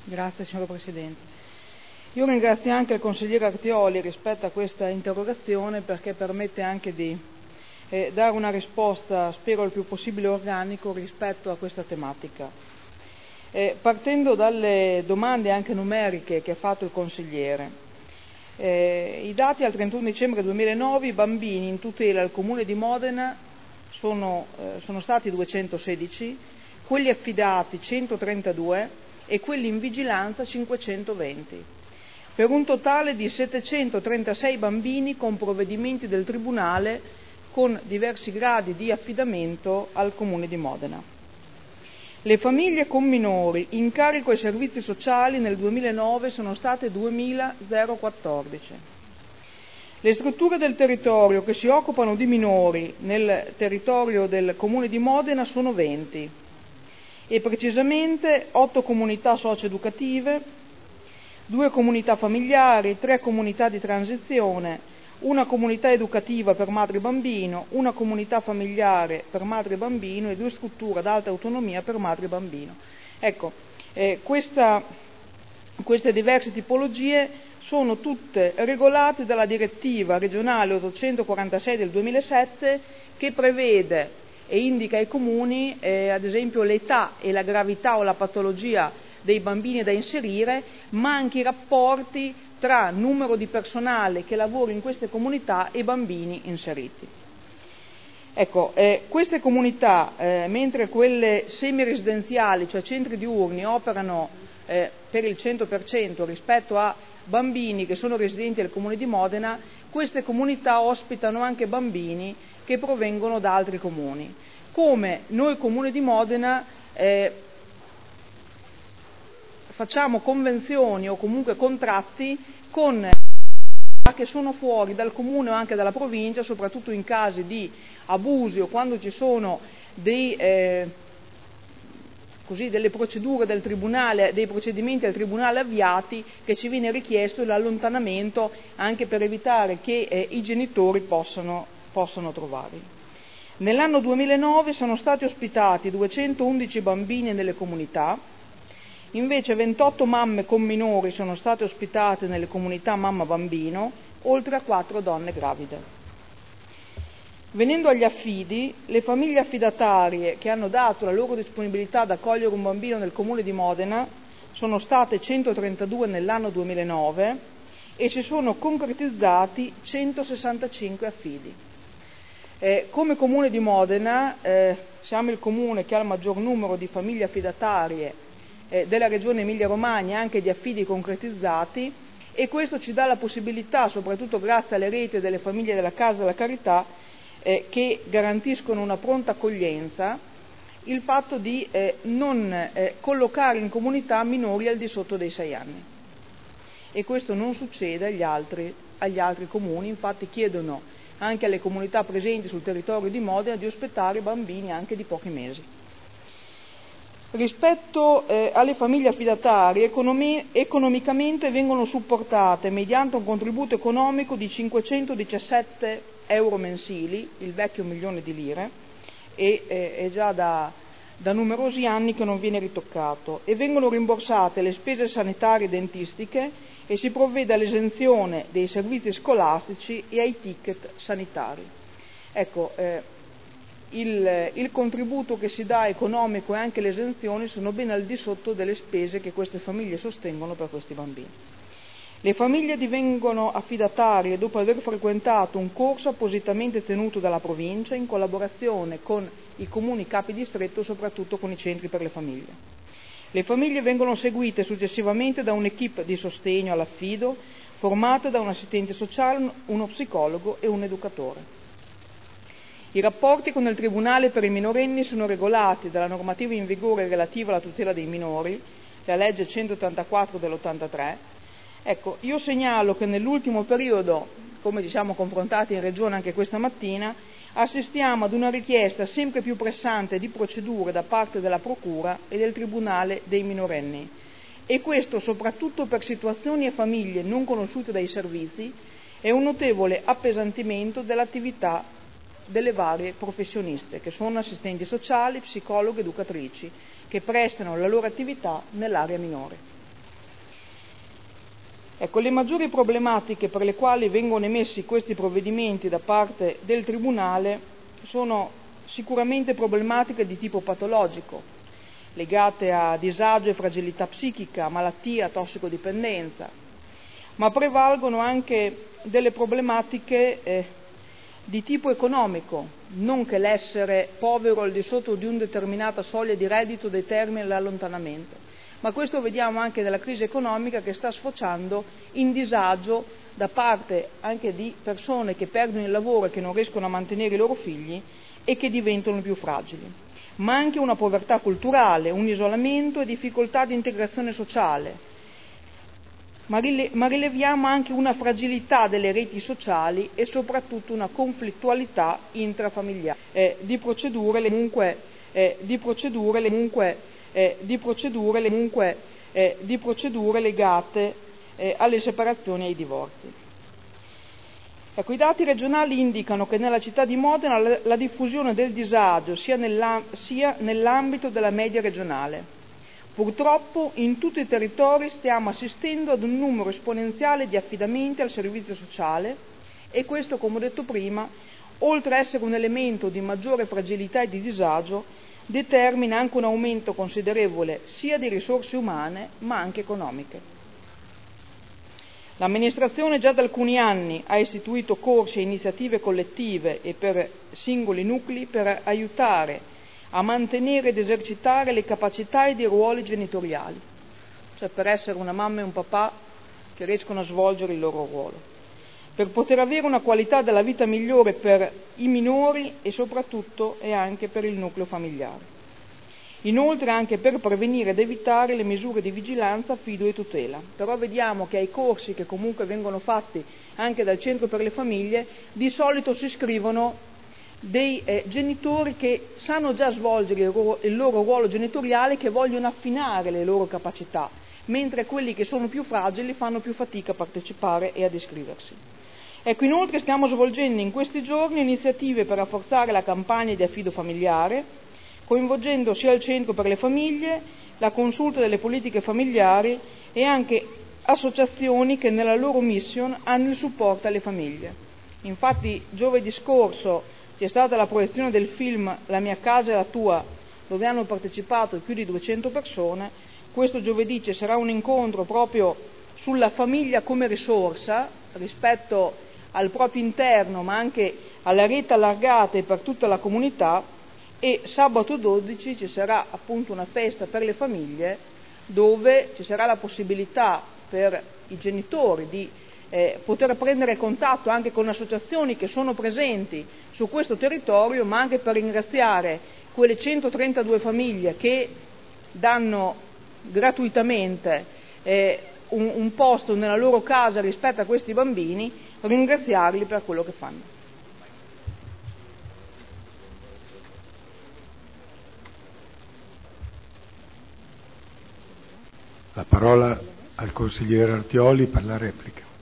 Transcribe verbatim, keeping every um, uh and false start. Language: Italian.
Grazie signora Presidente. Io ringrazio anche il consigliere Artioli rispetto a questa interrogazione perché permette anche di eh, dare una risposta, spero il più possibile organico, rispetto a questa tematica. Eh, partendo dalle domande anche numeriche che ha fatto il consigliere, eh, i dati al trentuno dicembre duemilanove, i bambini in tutela al Comune di Modena sono, eh, sono stati duecentosedici, quelli affidati centotrentadue e quelli in vigilanza cinquecentoventi, per un totale di settecentotrentasei bambini con provvedimenti del Tribunale con diversi gradi di affidamento al Comune di Modena. Le famiglie con minori in carico ai servizi sociali nel duemilanove sono state duemilaquattordici. Le strutture del territorio che si occupano di minori nel territorio del Comune di Modena sono venti. E precisamente otto comunità socio-educative, due comunità familiari, tre comunità di transizione, una comunità educativa per madre e bambino, una comunità familiare per madre e bambino e due strutture ad alta autonomia per madre e bambino. Ecco, eh, questa, queste diverse tipologie sono tutte regolate dalla direttiva regionale ottocentoquarantasei del duemilasette che prevede e indica ai comuni eh, ad esempio l'età e la gravità o la patologia dei bambini da inserire, ma anche i rapporti tra numero di personale che lavora in queste comunità e bambini inseriti. Ecco, eh, queste comunità, eh, mentre quelle semiresidenziali, cioè centri diurni, operano eh, per il cento per cento rispetto a bambini che sono residenti al Comune di Modena, queste comunità ospitano anche bambini che provengono da altri comuni. Come noi Comune di Modena eh, facciamo convenzioni o comunque contratti con che sono fuori dal comune o anche dalla provincia, soprattutto in casi di abusi o quando ci sono dei, eh, così, delle procedure del tribunale, dei procedimenti al tribunale avviati, che ci viene richiesto l'allontanamento anche per evitare che eh, i genitori possano, possano trovarli. Nell'anno duemilanove sono stati ospitati duecentoundici bambini nelle comunità, invece ventotto mamme con minori sono state ospitate nelle comunità mamma-bambino, oltre a quattro donne gravide. Venendo agli affidi, le famiglie affidatarie che hanno dato la loro disponibilità ad accogliere un bambino nel Comune di Modena sono state centotrentadue nell'anno duemilanove e si sono concretizzati centosessantacinque affidi. Eh, come Comune di Modena eh, siamo il comune che ha il maggior numero di famiglie affidatarie eh, della regione Emilia-Romagna, anche di affidi concretizzati, e questo ci dà la possibilità, soprattutto grazie alle reti delle famiglie della Casa della Carità, eh, che garantiscono una pronta accoglienza, il fatto di eh, non eh, collocare in comunità minori al di sotto dei sei anni. E questo non succede agli altri, agli altri comuni, infatti chiedono anche alle comunità presenti sul territorio di Modena di ospitare bambini anche di pochi mesi. Rispetto eh, alle famiglie affidatarie, economi- economicamente vengono supportate mediante un contributo economico di cinquecentodiciassette euro mensili, il vecchio milione di lire, e eh, è già da, da numerosi anni che non viene ritoccato, e vengono rimborsate le spese sanitarie e dentistiche e si provvede all'esenzione dei servizi scolastici e ai ticket sanitari. Ecco, eh, il, il contributo che si dà economico e anche le esenzioni sono ben al di sotto delle spese che queste famiglie sostengono per questi bambini. Le famiglie divengono affidatarie dopo aver frequentato un corso appositamente tenuto dalla provincia in collaborazione con i comuni capi distretto, soprattutto con i centri per le famiglie. Le famiglie vengono seguite successivamente da un'equipe di sostegno all'affido formata da un assistente sociale, uno psicologo e un educatore. I rapporti con il Tribunale per i minorenni sono regolati dalla normativa in vigore relativa alla tutela dei minori, la legge centottantaquattro dell'ottantatré. Ecco, io segnalo che nell'ultimo periodo, come ci siamo confrontati in Regione anche questa mattina, assistiamo ad una richiesta sempre più pressante di procedure da parte della Procura e del Tribunale dei minorenni, e questo soprattutto per situazioni e famiglie non conosciute dai servizi e un notevole appesantimento dell'attività delle varie professioniste, che sono assistenti sociali, psicologhe, educatrici, che prestano la loro attività nell'area minore. Ecco, le maggiori problematiche per le quali vengono emessi questi provvedimenti da parte del Tribunale sono sicuramente problematiche di tipo patologico, legate a disagio e fragilità psichica, malattia, tossicodipendenza, ma prevalgono anche delle problematiche eh, di tipo economico, non che l'essere povero al di sotto di una determinata soglia di reddito determini l'allontanamento, ma questo vediamo anche nella crisi economica che sta sfociando in disagio da parte anche di persone che perdono il lavoro e che non riescono a mantenere i loro figli e che diventano più fragili, ma anche una povertà culturale, un isolamento e difficoltà di integrazione sociale, ma, rile- ma rileviamo anche una fragilità delle reti sociali e soprattutto una conflittualità intrafamiliare, eh, di procedure comunque, eh, di procedure comunque, eh, di procedure comunque, eh, di procedure legate eh, alle separazioni e ai divorzi. Ecco, i dati regionali indicano che nella città di Modena la, la diffusione del disagio sia, nella, sia nell'ambito della media regionale. Purtroppo in tutti i territori stiamo assistendo ad un numero esponenziale di affidamenti al servizio sociale e questo, come ho detto prima, oltre a essere un elemento di maggiore fragilità e di disagio, determina anche un aumento considerevole sia di risorse umane ma anche economiche. L'amministrazione già da alcuni anni ha istituito corsi e iniziative collettive e per singoli nuclei per aiutare a mantenere ed esercitare le capacità ed i ruoli genitoriali, cioè per essere una mamma e un papà che riescono a svolgere il loro ruolo, per poter avere una qualità della vita migliore per i minori e soprattutto e anche per il nucleo familiare. Inoltre anche per prevenire ed evitare le misure di vigilanza, affido e tutela. Però vediamo che ai corsi che comunque vengono fatti anche dal Centro per le Famiglie di solito si iscrivono dei eh, genitori che sanno già svolgere il loro, il loro ruolo genitoriale, che vogliono affinare le loro capacità, mentre quelli che sono più fragili fanno più fatica a partecipare e ad iscriversi. Ecco, inoltre stiamo svolgendo in questi giorni iniziative per rafforzare la campagna di affido familiare, coinvolgendo sia il Centro per le Famiglie, la Consulta delle Politiche Familiari e anche associazioni che nella loro mission hanno il supporto alle famiglie. Infatti giovedì scorso c'è stata la proiezione del film La mia casa e la tua, dove hanno partecipato più di duecento persone. Questo giovedì ci sarà un incontro proprio sulla famiglia come risorsa rispetto al proprio interno, ma anche alla rete allargata e per tutta la comunità, e sabato dodici ci sarà appunto una festa per le famiglie dove ci sarà la possibilità per i genitori di Eh, poter prendere contatto anche con associazioni che sono presenti su questo territorio, ma anche per ringraziare quelle centotrentadue famiglie che danno gratuitamente eh, un, un posto nella loro casa rispetto a questi bambini, ringraziarli per quello che fanno. La parola al consigliere Artioli per la replica.